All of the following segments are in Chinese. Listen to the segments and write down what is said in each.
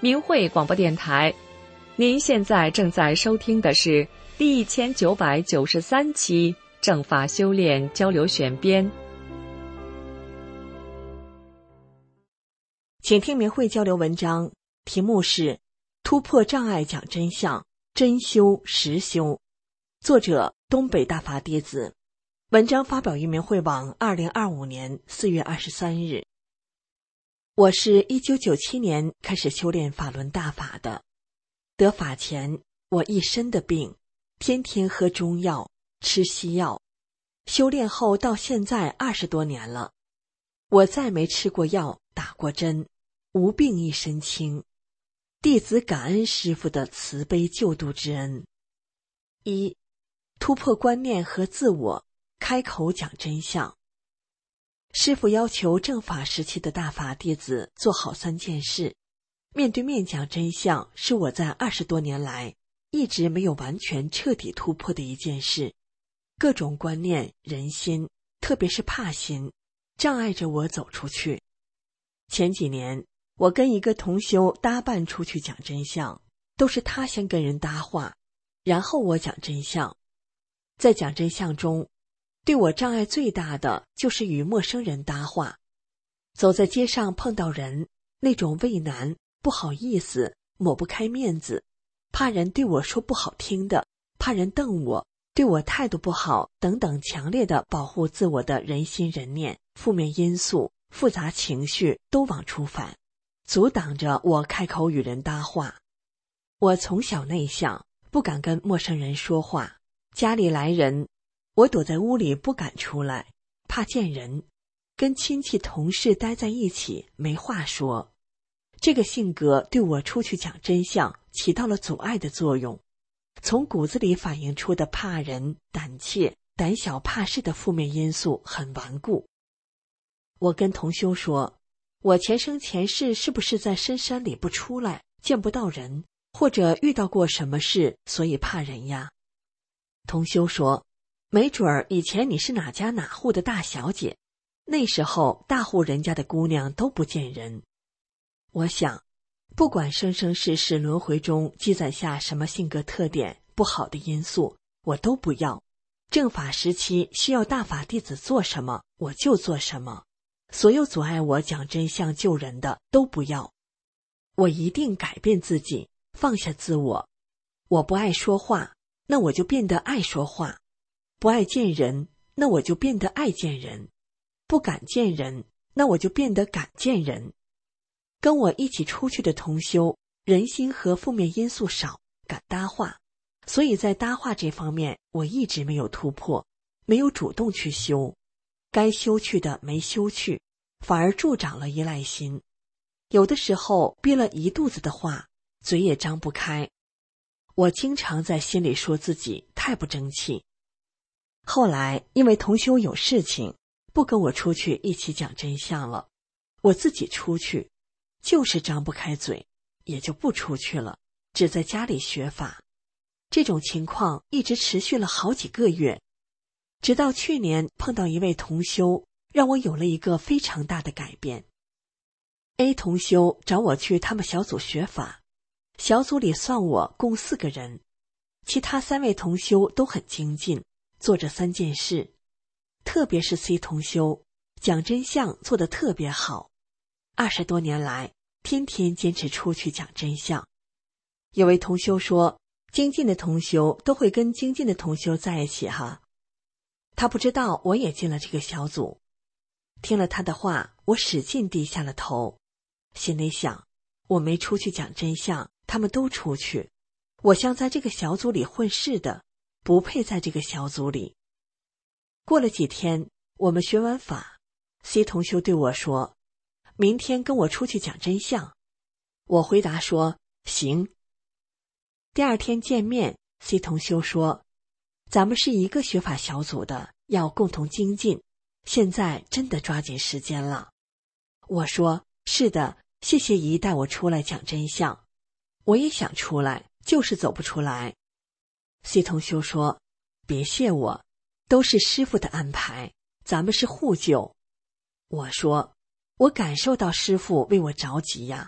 明慧广播电台。您现在正在收听的是第1993期正法修炼交流选编。 请听明慧交流文章，题目是突破障碍讲真相，真修实修，作者东北大法弟子。文章发表于明慧网2025年4月23日。我是1997年开始修炼法轮大法的，得法前我一身的病，天天喝中药，吃西药。修炼后到现在20多年了，我再没吃过药，打过针，无病一身轻。弟子感恩师父的慈悲救度之恩。一、突破观念和自我，开口讲真相。师父要求正法时期的大法弟子做好3件事。面对面讲真相是我在20多年来一直没有完全彻底突破的一件事。各种观念、人心，特别是怕心，障碍着我走出去。前几年我跟一个同修搭伴出去讲真相，都是他先跟人搭话，然后我讲真相。在讲真相中，对我障碍最大的就是与陌生人搭话。走在街上碰到人，那种畏难、不好意思、抹不开面子，怕人对我说不好听的，怕人瞪我，对我态度不好等等强烈的保护自我的人心人念、负面因素、复杂情绪都往出反，阻挡着我开口与人搭话。我从小内向，不敢跟陌生人说话，家里来人，我躲在屋里不敢出来，怕见人，跟亲戚同事待在一起没话说。这个性格对我出去讲真相起到了阻碍的作用，从骨子里反映出的怕人、胆怯、胆小怕事的负面因素很顽固。我跟同修说，我前生前世是不是在深山里不出来，见不到人，或者遇到过什么事，所以怕人呀？同修说，没准儿以前你是哪家哪户的大小姐，那时候大户人家的姑娘都不见人。我想，不管生生世世轮回中积攒下什么性格特点、不好的因素，我都不要。正法时期需要大法弟子做什么，我就做什么。所有阻碍我讲真相救人的都不要。我一定改变自己，放下自我。我不爱说话，那我就变得爱说话；不爱见人，那我就变得爱见人；不敢见人，那我就变得敢见人。跟我一起出去的同修，人心和负面因素少，敢搭话，所以在搭话这方面我一直没有突破，没有主动去修，该修去的没修去，反而助长了依赖心。有的时候憋了一肚子的话，嘴也张不开。我经常在心里说自己太不争气。后来因为同修有事情，不跟我出去一起讲真相了，我自己出去，就是张不开嘴，也就不出去了，只在家里学法。这种情况一直持续了好几个月，直到去年碰到一位同修，让我有了一个非常大的改变。A 同修找我去他们小组学法，小组里算我共4个人，其他3位同修都很精进，做着3件事，特别是 C 同修，讲真相做得特别好，20多年来天天坚持出去讲真相。有位同修说，精进的同修都会跟精进的同修在一起哈。他不知道我也进了这个小组。听了他的话，我使劲低下了头，心里想，我没出去讲真相，他们都出去，我像在这个小组里混事的，不配在这个小组里。过了几天，我们学完法， C 同修对我说，明天跟我出去讲真相。我回答说，行。第2天见面， C 同修说，咱们是一个学法小组的，要共同精进，现在真的抓紧时间了。我说，是的，谢谢姨带我出来讲真相，我也想出来，就是走不出来。 C 同修说，别谢我，都是师父的安排，咱们是互救。我说，我感受到师父为我着急呀，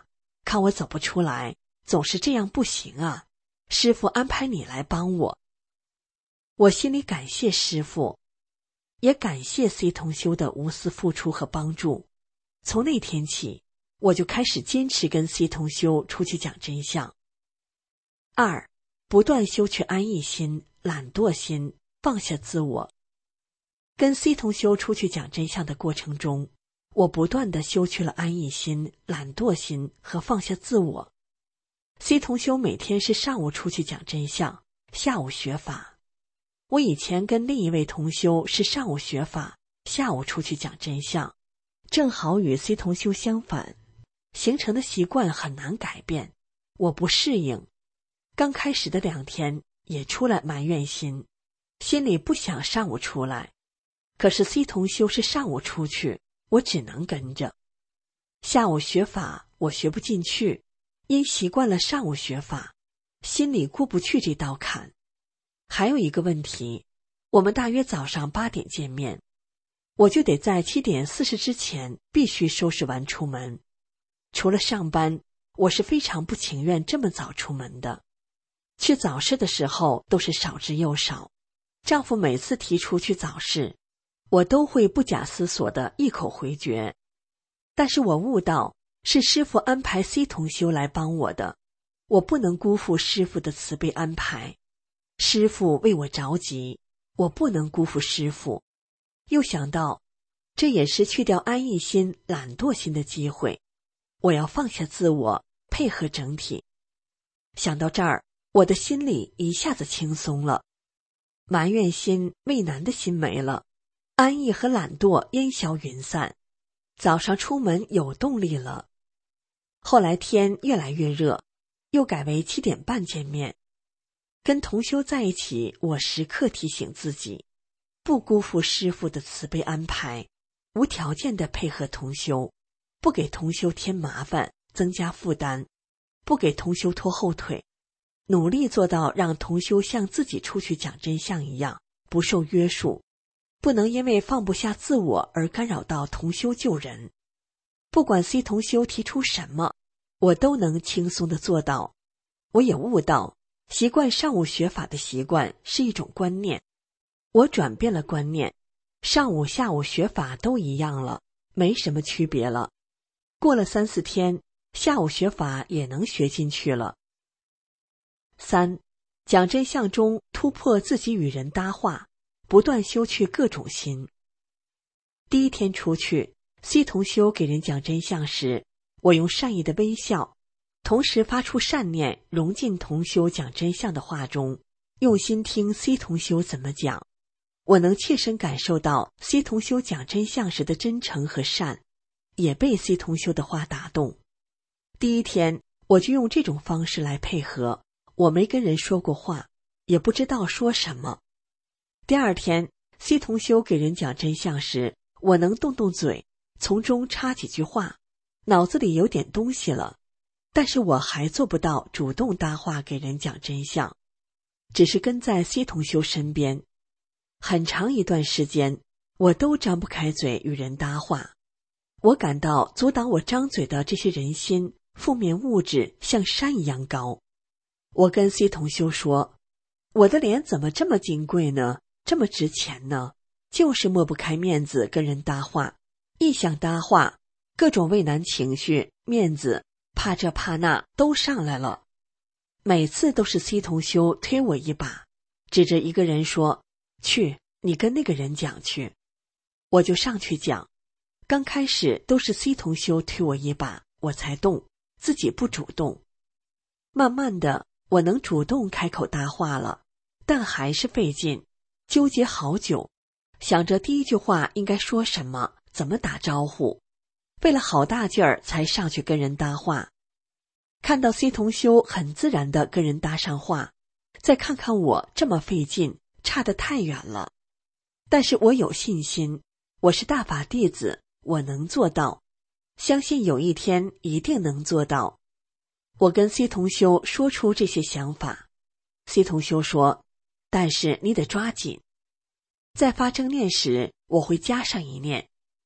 看我走不出来，总是这样不行啊，师父安排你来帮我。我心里感谢师父，也感谢 C 同修的无私付出和帮助。从那天起，我就开始坚持跟 C 同修出去讲真相。2. 不断修去安逸心、懒惰心，放下自我。跟 C 同修出去讲真相的过程中，我不断地修去了安逸心、懒惰心和放下自我。C 同修每天是上午出去讲真相，下午学法。我以前跟另一位同修是上午学法，下午出去讲真相，正好与 C 同修相反，形成的习惯很难改变，我不适应。刚开始的2天也出来埋怨心，心里不想上午出来，可是 C 同修是上午出去，我只能跟着。下午学法我学不进去，因习惯了上午学法，心里过不去这道坎。还有一个问题，我们大约早上8点见面，我就得在7点40之前必须收拾完出门。除了上班，我是非常不情愿这么早出门的。去早市的时候都是少之又少，丈夫每次提出去早市，我都会不假思索的一口回绝。但是我悟到，是师父安排 C 同修来帮我的，我不能辜负师父的慈悲安排。师父为我着急，我不能辜负师父。又想到，这也是去掉安逸心、懒惰心的机会，我要放下自我，配合整体。想到这儿，我的心里一下子轻松了，埋怨心、畏难的心没了，安逸和懒惰烟消云散，早上出门有动力了。后来天越来越热，又改为7点半见面。跟同修在一起，我时刻提醒自己，不辜负师父的慈悲安排，无条件的配合同修，不给同修添麻烦，增加负担，不给同修拖后腿，努力做到让同修像自己出去讲真相一样，不受约束，不能因为放不下自我而干扰到同修救人。不管 C 同修提出什么，我都能轻松地做到。我也悟到，习惯上午学法的习惯是一种观念，我转变了观念，上午下午学法都一样了，没什么区别了。过了3、4天，下午学法也能学进去了。3. 讲真相中突破自己与人搭话，不断修去各种心。第1天出去， C 同修给人讲真相时，我用善意的微笑，同时发出善念，融进同修讲真相的话中，用心听 C 同修怎么讲。我能切身感受到 C 同修讲真相时的真诚和善，也被 C 同修的话打动。第1天，我就用这种方式来配合，我没跟人说过话，也不知道说什么。第2天 ，C 同修给人讲真相时，我能动动嘴，从中插几句话，脑子里有点东西了，但是我还做不到主动搭话给人讲真相，只是跟在 C 同修身边。很长一段时间，我都张不开嘴与人搭话。我感到阻挡我张嘴的这些人心、负面物质像山一样高。我跟 C 同修说，我的脸怎么这么金贵呢？这么值钱呢？就是抹不开面子跟人搭话，一想搭话，各种畏难情绪、面子、怕这怕那都上来了。每次都是 C 同修推我一把，指着一个人说，去，你跟那个人讲去。我就上去讲。刚开始都是 C 同修推我一把，我才动，自己不主动。慢慢的，我能主动开口搭话了，但还是费劲，纠结好久，想着第1句话应该说什么，怎么打招呼，费了好大劲儿才上去跟人搭话。看到 C 同修很自然地跟人搭上话，再看看我这么费劲，差得太远了。但是我有信心，我是大法弟子，我能做到，相信有一天一定能做到。我跟 C 同修说出这些想法， C 同修说，但是你得抓紧。在发正念时，我会加上一念，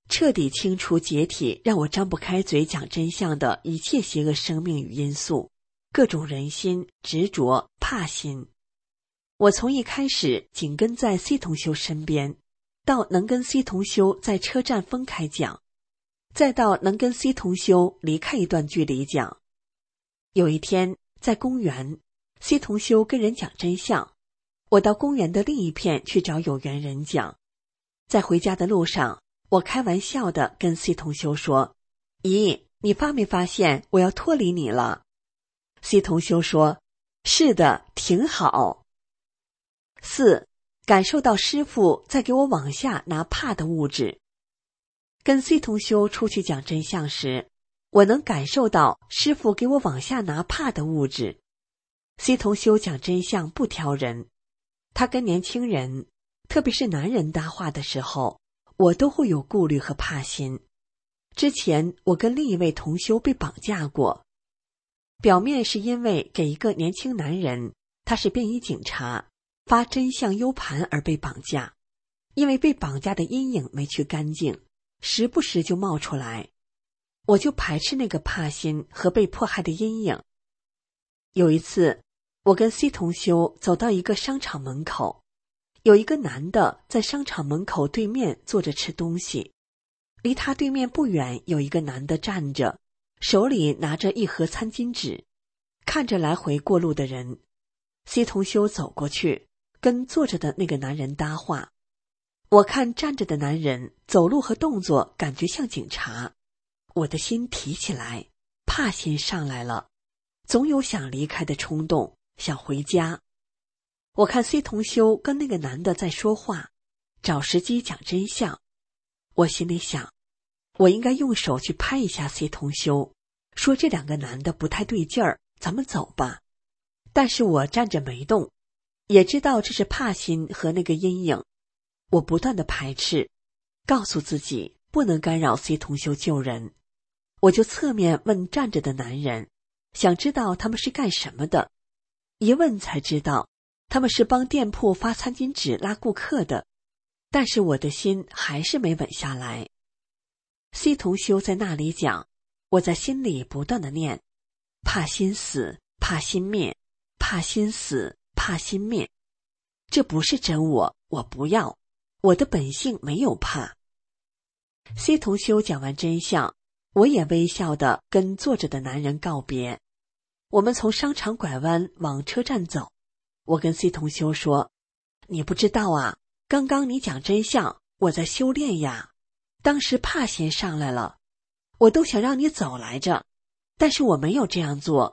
彻底清除解体让我张不开嘴讲真相的一切邪恶生命与因素，各种人心、执着、怕心。我从一开始紧跟在 C 同修身边，到能跟 C 同修在车站分开讲，再到能跟 C 同修离开一段距离讲。有一天在公园， C 同修跟人讲真相，我到公园的另一片去找有缘人讲。在回家的路上，我开玩笑地跟 C 同修说，咦，你发没发现我要脱离你了？ C 同修说，是的，挺好。4. 感受到师父在给我往下拿怕的物质。跟 C 同修出去讲真相时，我能感受到师父给我往下拿怕的物质。 C 同修讲真相不挑人，他跟年轻人，特别是男人搭话的时候，我都会有顾虑和怕心。之前我跟另一位同修被绑架过，表面是因为给一个年轻男人，他是便衣警察，发真相 U 盘而被绑架，因为被绑架的阴影没去干净，时不时就冒出来，我就排斥那个怕心和被迫害的阴影。有一次，我跟 C 同修走到一个商场门口，有一个男的在商场门口对面坐着吃东西，离他对面不远有一个男的站着，手里拿着一盒餐巾纸，看着来回过路的人。 C 同修走过去跟坐着的那个男人搭话，我看站着的男人走路和动作感觉像警察，我的心提起来，怕心上来了，总有想离开的冲动，想回家。我看 C 同修跟那个男的在说话，找时机讲真相。我心里想，我应该用手去拍一下 C 同修，说这两个男的不太对劲儿，咱们走吧。但是我站着没动，也知道这是怕心和那个阴影，我不断的排斥，告诉自己不能干扰 C 同修救人。我就侧面问站着的男人，想知道他们是干什么的。一问才知道，他们是帮店铺发餐巾纸拉顾客的。但是我的心还是没稳下来。C 同修在那里讲，我在心里不断的念，怕心死，怕心灭，怕心死，怕心灭。这不是真我，我不要，我的本性没有怕。C 同修讲完真相，我也微笑地跟坐着的男人告别。我们从商场拐弯往车站走，我跟 C 同修说，你不知道啊，刚刚你讲真相，我在修炼呀，当时怕心上来了，我都想让你走来着，但是我没有这样做。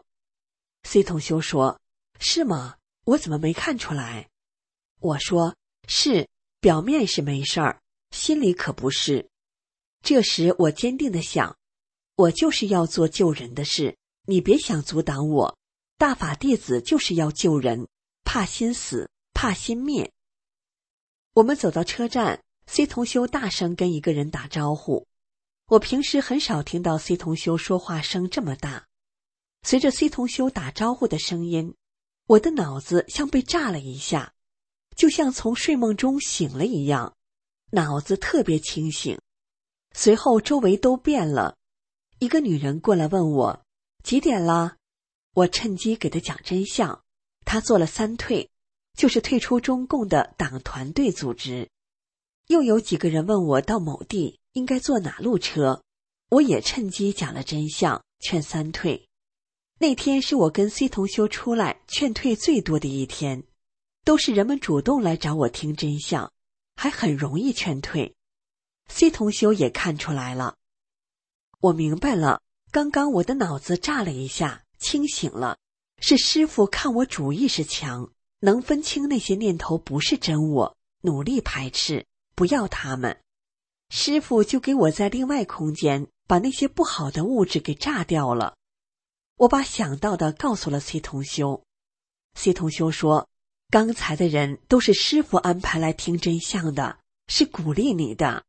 C 同修说，是吗？我怎么没看出来？我说，是，表面是没事儿，心里可不是。这时我坚定地想，我就是要做救人的事，你别想阻挡我，大法弟子就是要救人，怕心死，怕心灭。我们走到车站， C 同修大声跟一个人打招呼。我平时很少听到 C 同修说话声这么大。随着 C 同修打招呼的声音，我的脑子像被炸了一下，就像从睡梦中醒了一样，脑子特别清醒。随后周围都变了，一个女人过来问我几点了，我趁机给她讲真相。她做了3退，就是退出中共的党团队组织。又有几个人问我到某地应该坐哪路车，我也趁机讲了真相，劝3退。那天是我跟 C 同修出来劝退最多的一天，都是人们主动来找我听真相，还很容易劝退。C 同修也看出来了。我明白了，刚刚我的脑子炸了一下，清醒了，是师父看我主意识强，能分清那些念头不是真我，努力排斥，不要他们。师父就给我在另外空间把那些不好的物质给炸掉了。我把想到的告诉了 C 同修。C 同修说，刚才的人都是师父安排来听真相的，是鼓励你的。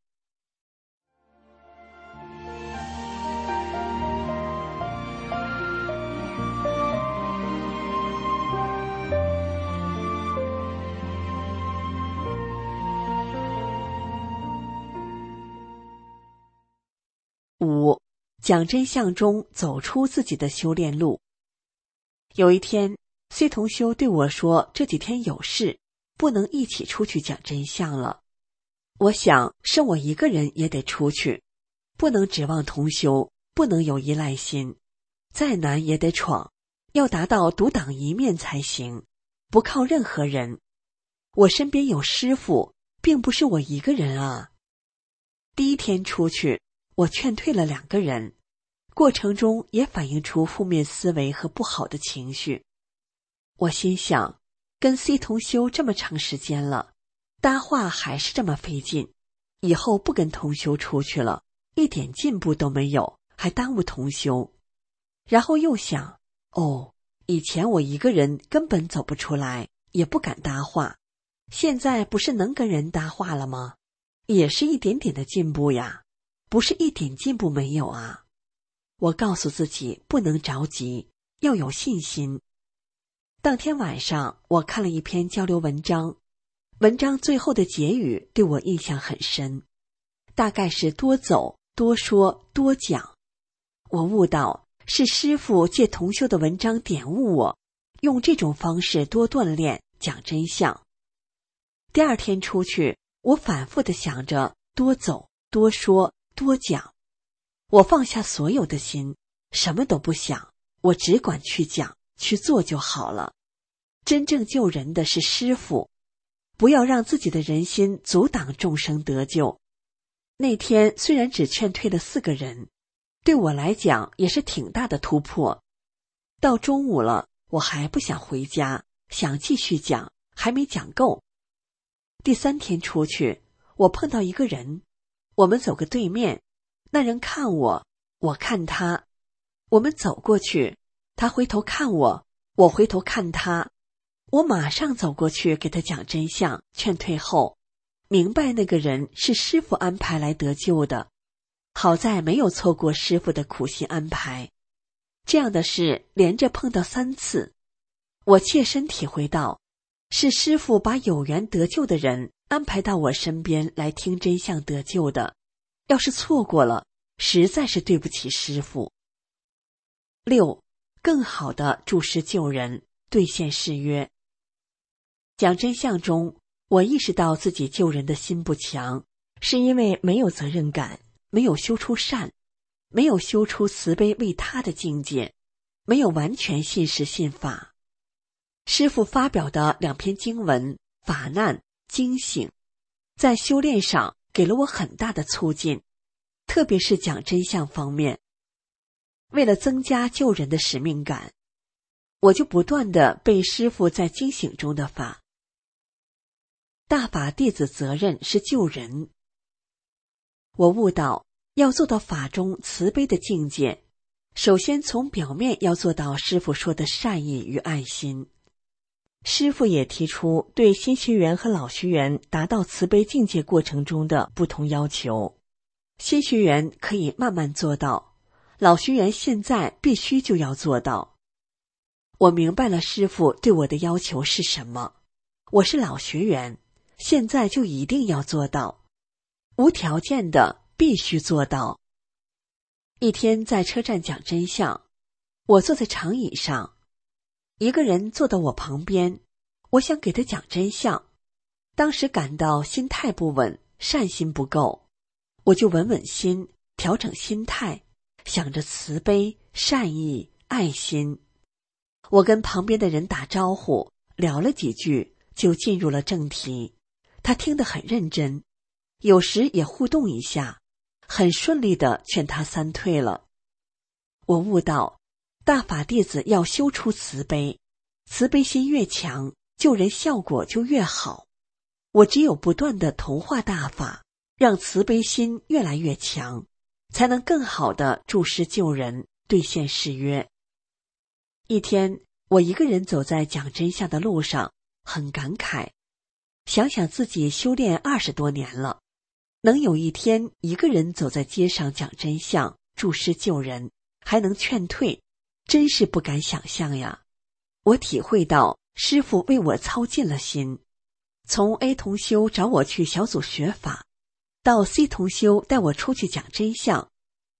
讲真相中走出自己的修炼路。有一天 C 同修对我说，这几天有事，不能一起出去讲真相了。我想是我一个人也得出去，不能指望同修，不能有依赖心，再难也得闯，要达到独当一面才行，不靠任何人。我身边有师父，并不是我一个人啊。第一天出去，我劝退了2个人，过程中也反映出负面思维和不好的情绪。我心想，跟 C 同修这么长时间了，搭话还是这么费劲，以后不跟同修出去了，一点进步都没有，还耽误同修。然后又想，以前我一个人根本走不出来，也不敢搭话，现在不是能跟人搭话了吗？也是一点点的进步呀，不是一点进步没有啊。我告诉自己不能着急，要有信心。当天晚上，我看了一篇交流文章，文章最后的结语对我印象很深，大概是多走、多说、多讲。我悟到是师父借同修的文章点悟我，用这种方式多锻炼讲真相。第二天出去，我反复地想着多走、多说、多讲。我放下所有的心，什么都不想，我只管去讲、去做就好了。真正救人的是师父，不要让自己的人心阻挡众生得救。那天虽然只劝退了4个人，对我来讲也是挺大的突破。到中午了，我还不想回家，想继续讲，还没讲够。第3天出去，我碰到一个人，我们走个对面，那人看我，我看他，我们走过去，他回头看我，我回头看他，我马上走过去给他讲真相，劝退后，明白那个人是师父安排来得救的，好在没有错过师父的苦心安排。这样的事连着碰到3次，我切身体会到，是师父把有缘得救的人安排到我身边来听真相得救的，要是错过了，实在是对不起师父。6. 更好的助师救人，兑现誓约。讲真相中，我意识到自己救人的心不强，是因为没有责任感，没有修出善，没有修出慈悲为他的境界，没有完全信实信法。师父发表的2篇经文法难、惊醒，在修炼上给了我很大的促进，特别是讲真相方面。为了增加救人的使命感，我就不断地背师父在惊醒中的法。大法弟子责任是救人。我悟到，要做到法中慈悲的境界，首先从表面要做到师父说的善意与爱心。师父也提出对新学员和老学员达到慈悲境界过程中的不同要求。新学员可以慢慢做到，老学员现在必须就要做到。我明白了师父对我的要求是什么，我是老学员，现在就一定要做到，无条件的必须做到。一天在车站讲真相，我坐在长椅上，一个人坐到我旁边，我想给他讲真相，当时感到心态不稳，善心不够，我就稳稳心，调整心态，想着慈悲、善意、爱心。我跟旁边的人打招呼，聊了几句，就进入了正题。他听得很认真，有时也互动一下，很顺利地劝他3退了。我悟到，大法弟子要修出慈悲，慈悲心越强，救人效果就越好。我只有不断地同化大法，让慈悲心越来越强，才能更好地助师救人，兑现誓约。一天，我一个人走在讲真相的路上，很感慨，想想自己修炼20多年了，能有一天一个人走在街上讲真相，助师救人，还能劝退，真是不敢想象呀。我体会到师父为我操尽了心，从 A 同修找我去小组学法，到 C 同修带我出去讲真相，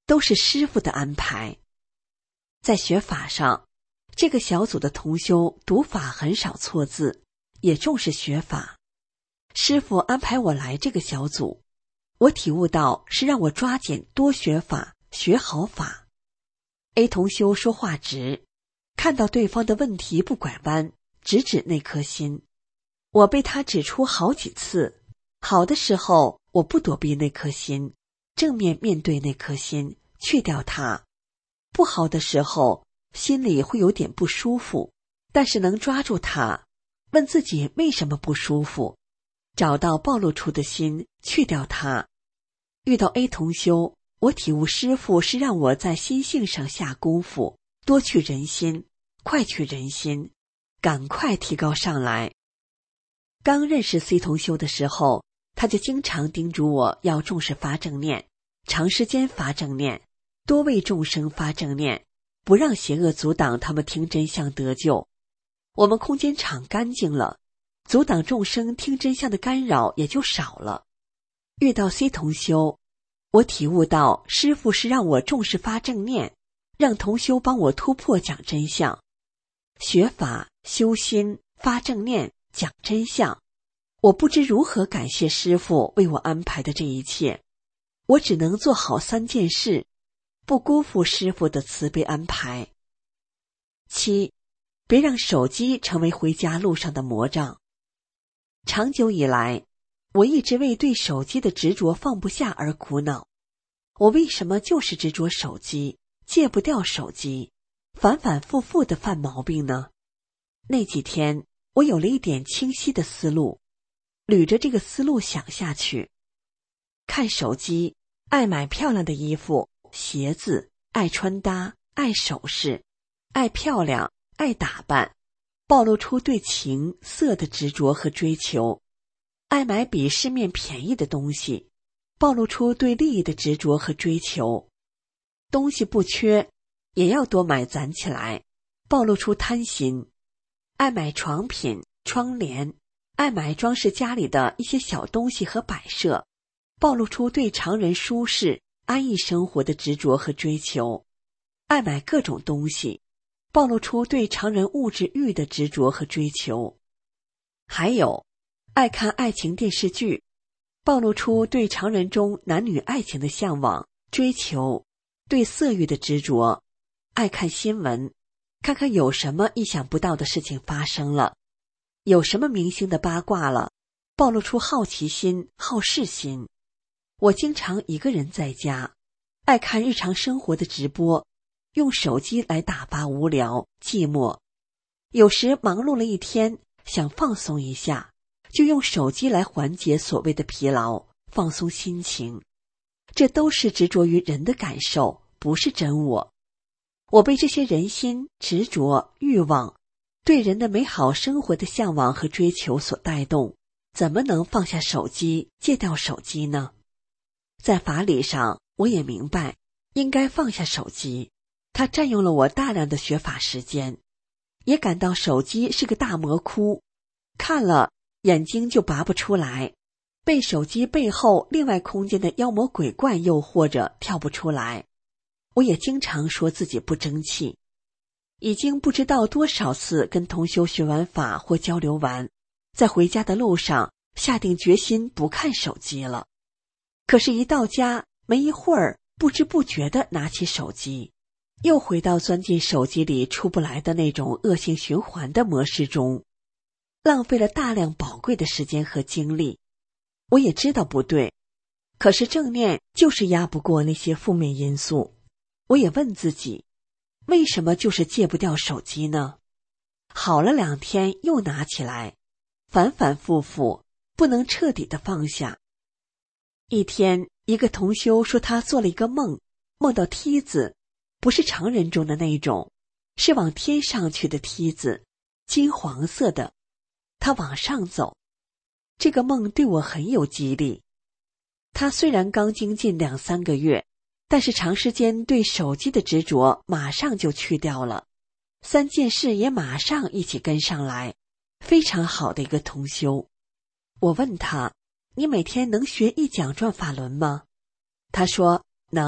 都是师父的安排。在学法上，这个小组的同修读法很少错字，也重视学法。师父安排我来这个小组，我体悟到是让我抓紧多学法，学好法。A 同修说话直，看到对方的问题不拐弯，直指那颗心。我被他指出好几次，好的时候我不躲避那颗心，正面面对那颗心，去掉它；不好的时候心里会有点不舒服，但是能抓住它，问自己为什么不舒服，找到暴露出的心，去掉它。遇到 A 同修，我体悟师父是让我在心性上下功夫，多去人心，快去人心，赶快提高上来。刚认识 C 同修的时候，他就经常叮嘱我要重视发正念，长时间发正念，多为众生发正念，不让邪恶阻挡他们听真相得救。我们空间场干净了，阻挡众生听真相的干扰也就少了。遇到 C 同修，我体悟到师父是让我重视发正念，让同修帮我突破讲真相。学法、修心、发正念、讲真相，我不知如何感谢师父为我安排的这一切，我只能做好3件事，不辜负师父的慈悲安排。7，别让手机成为回家路上的魔障。长久以来，我一直为对手机的执着放不下而苦恼。我为什么就是执着手机，戒不掉手机，反反复复的犯毛病呢？那几天，我有了一点清晰的思路，捋着这个思路想下去。看手机，爱买漂亮的衣服、鞋子，爱穿搭，爱首饰，爱漂亮，爱打扮，暴露出对情色的执着和追求；爱买比市面便宜的东西，暴露出对利益的执着和追求；东西不缺，也要多买攒起来，暴露出贪心；爱买床品、窗帘，爱买装饰家里的一些小东西和摆设，暴露出对常人舒适、安逸生活的执着和追求；爱买各种东西，暴露出对常人物质欲的执着和追求。还有，爱看爱情电视剧，暴露出对常人中男女爱情的向往、追求，对色欲的执着；爱看新闻，看看有什么意想不到的事情发生了，有什么明星的八卦了，暴露出好奇心、好事心。我经常一个人在家，爱看日常生活的直播，用手机来打发无聊、寂寞。有时忙碌了一天，想放松一下，就用手机来缓解所谓的疲劳，放松心情。这都是执着于人的感受，不是真我。我被这些人心、执着、欲望，对人的美好生活的向往和追求所带动，怎么能放下手机，戒掉手机呢？在法理上，我也明白应该放下手机，它占用了我大量的学法时间，也感到手机是个大魔窟，看了眼睛就拔不出来，被手机背后另外空间的妖魔鬼怪诱惑着跳不出来。我也经常说自己不争气，已经不知道多少次跟同修学完法或交流完，在回家的路上下定决心不看手机了。可是一到家，没一会儿，不知不觉地拿起手机，又回到钻进手机里出不来的那种恶性循环的模式中，浪费了大量宝贵的时间和精力。我也知道不对，可是正念就是压不过那些负面因素。我也问自己，为什么就是戒不掉手机呢？好了2天又拿起来，反反复复，不能彻底的放下。一天，一个同修说他做了一个梦，梦到梯子，不是常人中的那种，是往天上去的梯子，金黄色的，他往上走。这个梦对我很有激励。他虽然刚精进2-3个月，但是长时间对手机的执着马上就去掉了，3件事也马上一起跟上来，非常好的一个同修。我问他，你每天能学1讲转法轮吗？他说能，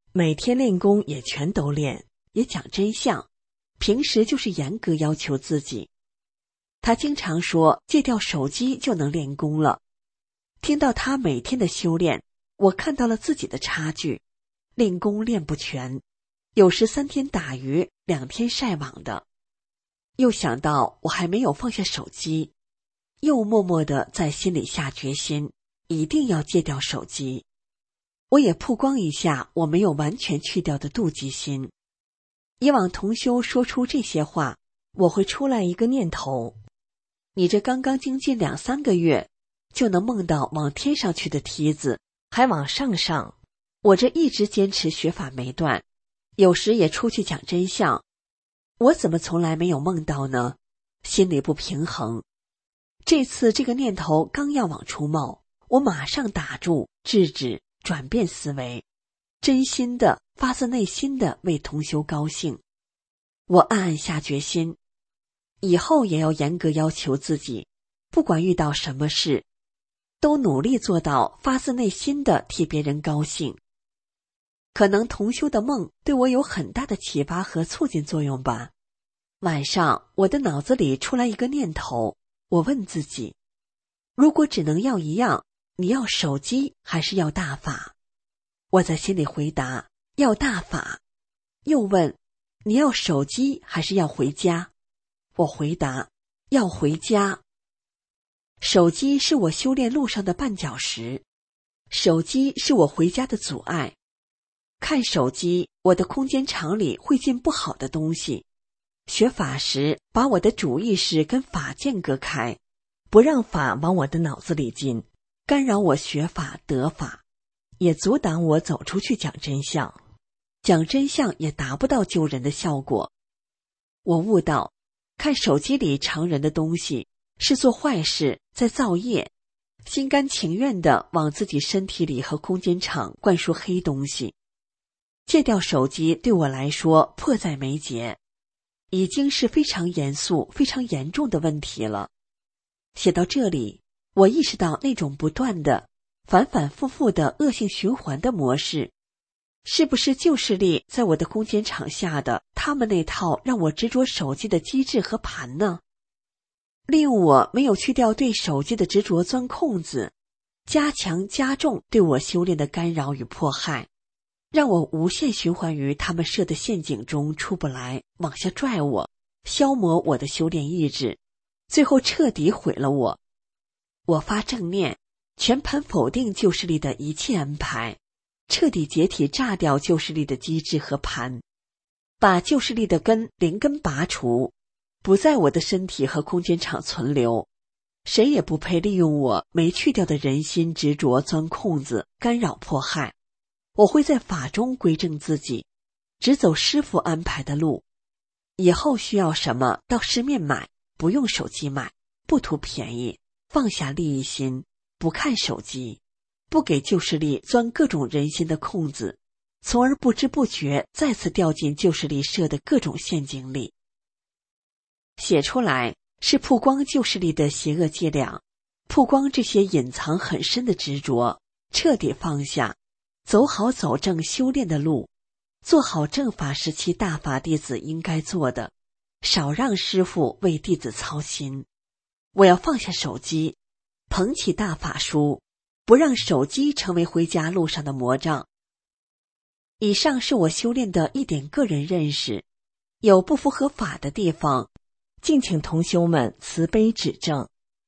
每天练功也全都练，也讲真相，平时就是严格要求自己。他经常说戒掉手机就能练功了。听到他每天的修炼，我看到了自己的差距，练功练不全，有时3天打鱼2天晒网的。又想到我还没有放下手机，又默默地在心里下决心，一定要戒掉手机。我也曝光一下我没有完全去掉的妒忌心。以往同修说出这些话，我会出来一个念头：你这刚刚精进2-3个月，就能梦到往天上去的梯子，还往上上。我这一直坚持学法没断，有时也出去讲真相，我怎么从来没有梦到呢？心里不平衡。这次这个念头刚要往出冒，我马上打住，制止，转变思维，真心的发自内心的为同修高兴。我暗暗下决心，以后也要严格要求自己，不管遇到什么事，都努力做到发自内心的替别人高兴。可能同修的梦对我有很大的启发和促进作用吧。晚上我的脑子里出来一个念头，我问自己，如果只能要一样，你要手机还是要大法？我在心里回答，要大法。又问，你要手机还是要回家？我回答，要回家。手机是我修炼路上的绊脚石，手机是我回家的阻碍。看手机，我的空间场里会进不好的东西。学法时，把我的主意识跟法间隔开，不让法往我的脑子里进，干扰我学法得法，也阻挡我走出去讲真相。讲真相也达不到救人的效果。我悟到，看手机里常人的东西是做坏事，在造业，心甘情愿地往自己身体里和空间场灌输黑东西。戒掉手机对我来说迫在眉睫，已经是非常严肃、非常严重的问题了。写到这里，我意识到那种不断的、反反复复的恶性循环的模式，是不是旧势力在我的空间场下的他们那套让我执着手机的机制和盘呢？利用我没有去掉对手机的执着钻空子，加强加重对我修炼的干扰与迫害，让我无限循环于他们设的陷阱中出不来，往下拽我，消磨我的修炼意志，最后彻底毁了我。我发正念，全盘否定旧势力的一切安排，彻底解体炸掉旧势力的机制和盘，把旧势力的根连根拔除，不在我的身体和空间场存留。谁也不配利用我没去掉的人心执着钻空子，干扰迫害。我会在法中归正自己，只走师父安排的路。以后需要什么到市面买，不用手机买，不图便宜，放下利益心，不看手机，不给旧势力钻各种人心的空子，从而不知不觉再次掉进旧势力设的各种陷阱里。写出来是曝光旧势力的邪恶伎俩，曝光这些隐藏很深的执着，彻底放下，走好走正修炼的路，做好正法时期大法弟子应该做的，少让师父为弟子操心。我要放下手机，捧起大法书，不让手机成为回家路上的魔障。以上是我修炼的一点个人认识，有不符合法的地方，敬请同修们慈悲指正。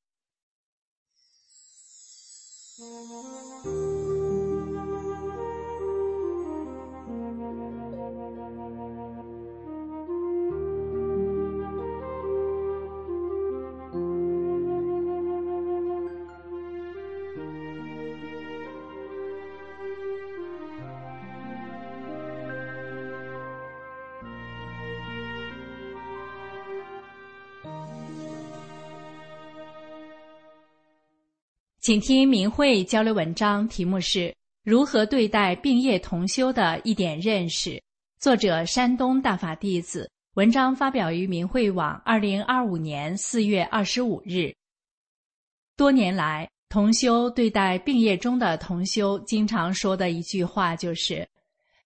请听明慧交流文章，题目是如何对待并业同修的一点认识，作者山东大法弟子，文章发表于明慧网2025年4月25日。多年来，同修对待并业中的同修经常说的一句话就是，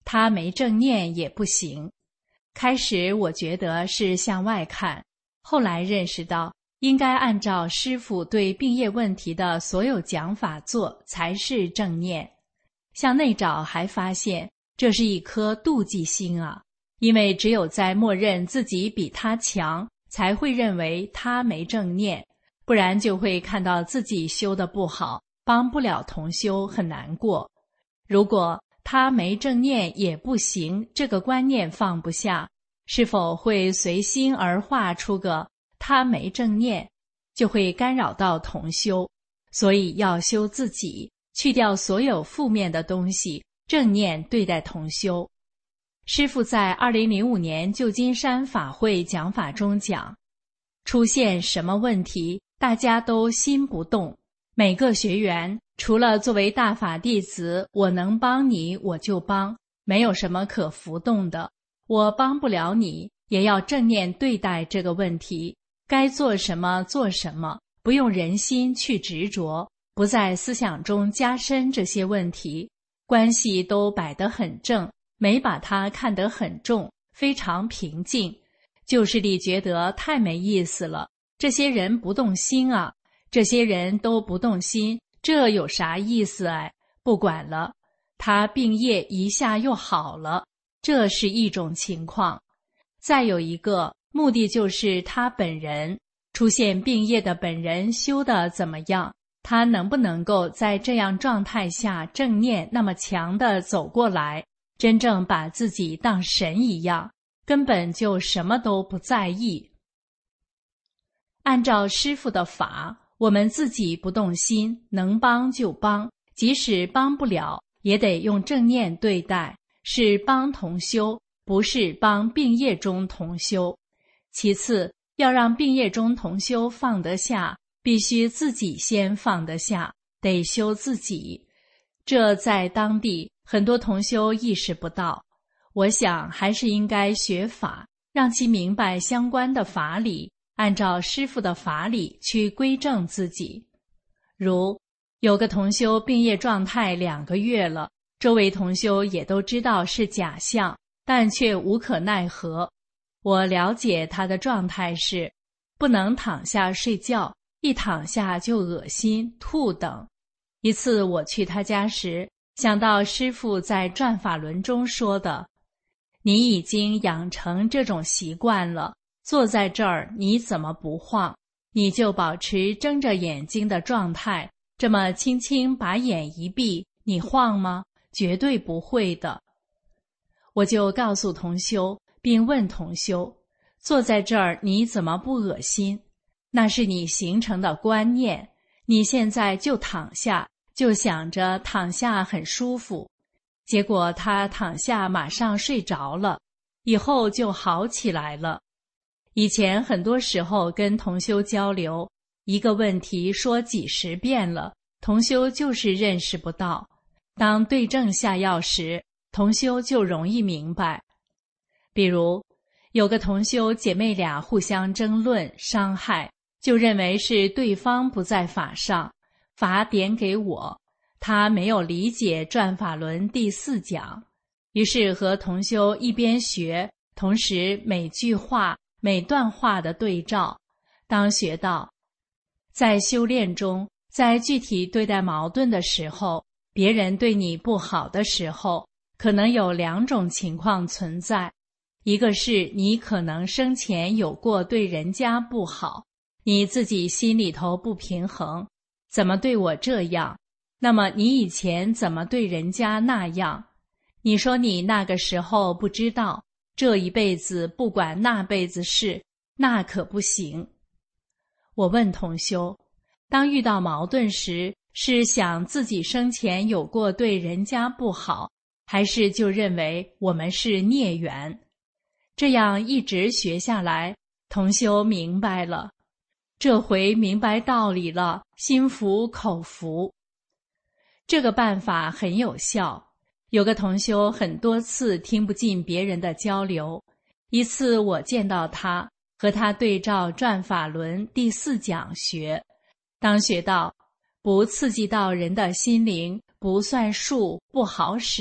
他没正念也不行。开始我觉得是向外看，后来认识到应该按照师父对病业问题的所有讲法做才是正念。向内找还发现这是一颗妒忌心啊，因为只有在默认自己比他强，才会认为他没正念，不然就会看到自己修得不好，帮不了同修，很难过。如果他没正念也不行，这个观念放不下，是否会随心而画出个他没正念，就会干扰到同修。所以要修自己，去掉所有负面的东西，正念对待同修。师父在2005年旧金山法会讲法中讲，出现什么问题，大家都心不动。每个学员除了作为大法弟子，我能帮你我就帮，没有什么可浮动的。我帮不了你，也要正念对待这个问题，该做什么做什么，不用人心去执着，不在思想中加深这些问题，关系都摆得很正，没把它看得很重，非常平静。就是力觉得太没意思了，这些人不动心啊，这些人都不动心，这有啥意思哎？不管了，他病业一下又好了，这是一种情况。再有一个目的就是他本人出现病业的本人修得怎么样，他能不能够在这样状态下正念那么强地走过来，真正把自己当神一样，根本就什么都不在意。按照师父的法，我们自己不动心，能帮就帮，即使帮不了，也得用正念对待，是帮同修，不是帮病业中同修。其次，要让病业中同修放得下，必须自己先放得下，得修自己。这在当地很多同修意识不到，我想还是应该学法，让其明白相关的法理，按照师父的法理去归正自己。如有个同修病业状态2个月了，周围同修也都知道是假象，但却无可奈何。我了解他的状态是不能躺下睡觉，一躺下就恶心、吐等。一次我去他家时，想到师父在转法轮中说的，你已经养成这种习惯了，坐在这儿你怎么不晃？你就保持睁着眼睛的状态，这么轻轻把眼一闭，你晃吗？绝对不会的。我就告诉同修，并问同修，坐在这儿你怎么不恶心？那是你形成的观念，你现在就躺下，就想着躺下很舒服，结果他躺下马上睡着了，以后就好起来了。以前很多时候跟同修交流，一个问题说几10遍了，同修就是认识不到。当对症下药时，同修就容易明白。比如有个同修姐妹俩互相争论伤害，就认为是对方不在法上，法点给我，他没有理解转法轮第4讲，于是和同修一边学，同时每句话每段话的对照。当学到在修炼中，在具体对待矛盾的时候，别人对你不好的时候，可能有2种情况存在。一个是你可能生前有过对人家不好，你自己心里头不平衡，怎么对我这样？那么你以前怎么对人家那样？你说你那个时候不知道，这一辈子不管那辈子事，那可不行。我问同修，当遇到矛盾时，是想自己生前有过对人家不好，还是就认为我们是孽缘？这样一直学下来，同修明白了，这回明白道理了，心服口服。这个办法很有效。有个同修很多次听不进别人的交流，一次我见到他，和他对照转法轮第4讲学。当学到不刺激到人的心灵，不算数，不好使，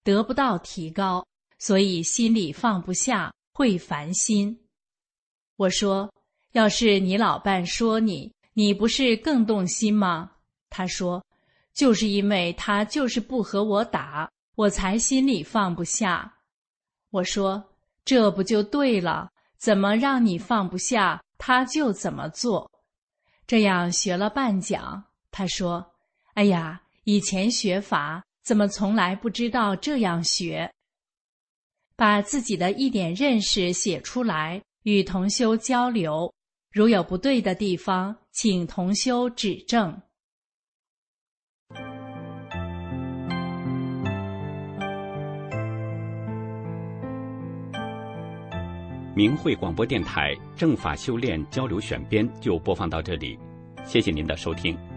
得不到提高，所以心里放不下，会烦心。我说，要是你老伴说你不是更动心吗？他说，就是因为他就是不和我打，我才心里放不下。我说，这不就对了，怎么让你放不下，他就怎么做。这样学了半讲，他说，哎呀，以前学法怎么从来不知道这样学？把自己的一点认识写出来，与同修交流，如有不对的地方，请同修指正。 明慧广播电台正法修炼交流选编就播放到这里，谢谢您的收听。